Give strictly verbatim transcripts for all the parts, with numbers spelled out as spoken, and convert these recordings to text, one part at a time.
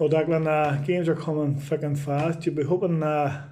Well, Declan, uh, games are coming thick and fast. You'll be hoping uh,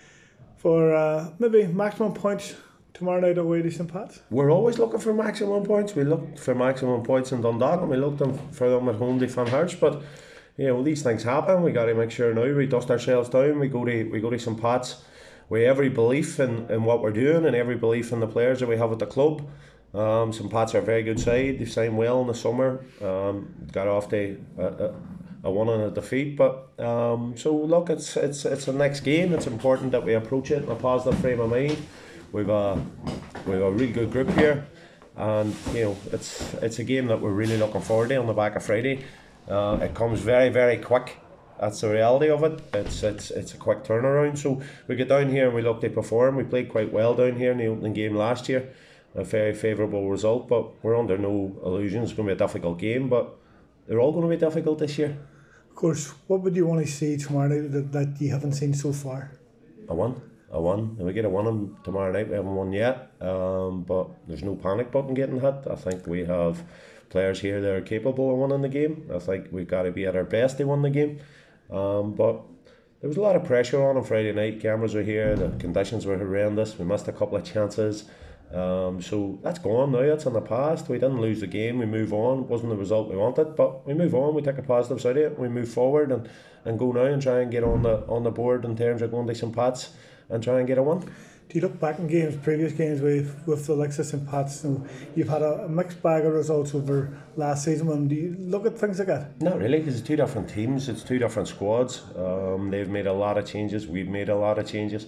for uh, maybe maximum points tomorrow night away to St Pat's? We're always looking for maximum points. We look for maximum points in Dundalk and we look them for them at home to Van Hertz. But you know, these things happen. We got to make sure now we dust ourselves down. We go to we go to St Pat's with every belief in, in what we're doing and every belief in the players that we have at the club. Um, St Pat's are a very good side. They've signed well in the summer. Um, got off to a, a, a one and a defeat, but um, so look, it's it's it's the next game. It's important that we approach it in a positive frame of mind. We've a we've a really good group here, and you know it's it's a game that we're really looking forward to on the back of Friday. Uh, it comes very very quick. That's the reality of it. It's it's it's a quick turnaround. So we get down here and we look to perform. We played quite well down here in the opening game last year. A very favourable result, but we're under no illusions. It's going to be a difficult game, but they're all going to be difficult this year. Of course, what would you want to see tomorrow night that, that you haven't seen so far? A one, a one. If we get a one tomorrow night, we haven't won yet, um, but there's no panic button getting hit. I think we have players here that are capable of winning the game. I think we've got to be at our best to win the game, um, but there was a lot of pressure on on Friday night. Cameras were here, the conditions were horrendous, we missed a couple of chances. Um, so that's gone now, that's in the past. We didn't lose the game, we move on. It wasn't the result we wanted, but we move on, we take a positive side of it, we move forward and, and go now and try and get on the on the board in terms of going to St Pat's and try and get a win. Do you look back in games, previous games with, with the likes of St Pat's, you know, you've had a, a mixed bag of results over last season, and do you look at things like that? Not really, because it's two different teams, it's two different squads. Um, they've made a lot of changes, we've made a lot of changes.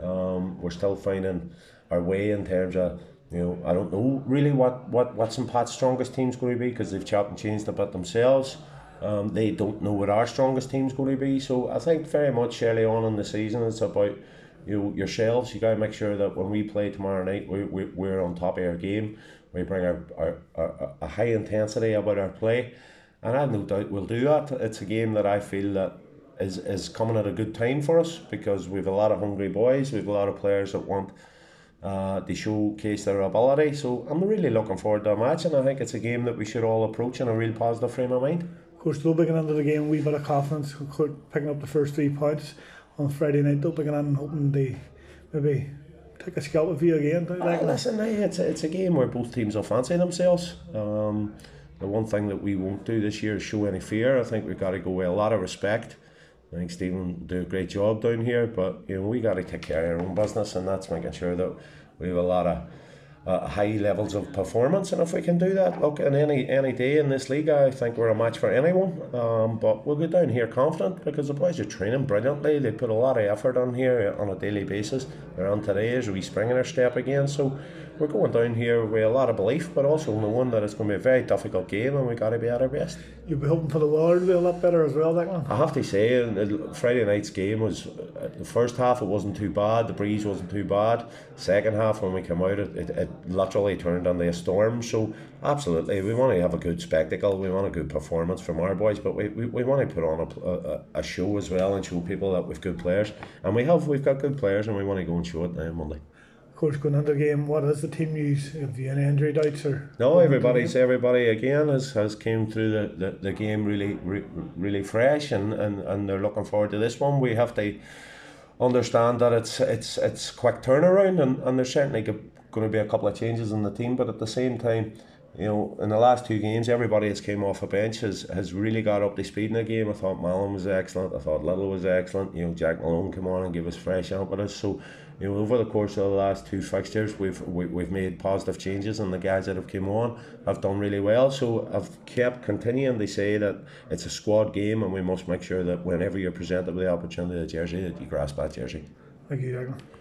Um, we're still finding our way in terms of, you know, I don't know really what, what, what St Pat's strongest team's going to be, because they've chopped and changed a bit themselves. Um, they don't know what our strongest team's going to be. So I think very much early on in the season it's about, you know, yourselves. You got to make sure that when we play tomorrow night, we, we, we're on top of our game. We bring our, our, our a high intensity about our play, and I have no doubt we'll do that. It's a game that I feel that is, is coming at a good time for us, because we've a lot of hungry boys, we've a lot of players that want uh, to showcase their ability. So I'm really looking forward to a match, and I think it's a game that we should all approach in a real positive frame of mind. Of course, they'll be getting into the game, a wee bit of confidence, picking up the first three points on Friday night. They'll be getting in, hoping they maybe take a scalp of you again. Uh, listen, it's a, it's a game where both teams will fancy themselves. Um, the one thing that we won't do this year is show any fear. I think we've got to go with a lot of respect. I think Stephen will do a great job down here, but you know, we got to take care of our own business, and that's making sure that we have a lot of uh, high levels of performance. And if we can do that, look, in any any day in this league, I think we're a match for anyone. Um, but we'll get down here confident, because the boys are training brilliantly. They put a lot of effort on here on a daily basis. They're on today as we spring in our step again. So we're going down here with a lot of belief, but also knowing that it's going to be a very difficult game, and we've got to be at our best. You'll be hoping for the weather to be a lot better as well, Declan? I have to say, uh, Friday night's game was, uh, the first half it wasn't too bad, the breeze wasn't too bad. Second half, when we came out, it, it, it literally turned into a storm. So absolutely, we want to have a good spectacle, we want a good performance from our boys, but we, we, we want to put on a, a, a show as well, and show people that we've good players, and we have, we've got good players, and we want to go and show it now on Monday. Of course, going into the game, what is the team use? Have you any injury doubts? Or no, everybody's everybody again has, has came through the, the, the game really re, really fresh, and, and, and they're looking forward to this one. We have to understand that it's it's it's quick turnaround, and, and there's certainly going to be a couple of changes in the team, but at the same time, you know, in the last two games, everybody that's came off a bench has, has really got up to speed in the game. I thought Malin was excellent, I thought Little was excellent, you know, Jack Malone came on and gave us fresh impetus. So, you know, over the course of the last two fixtures, we've we, we've made positive changes, and the guys that have come on have done really well. So I've kept continuing to say that it's a squad game, and we must make sure that whenever you're presented with the opportunity of the jersey, that you grasp that jersey. Thank you, Declan.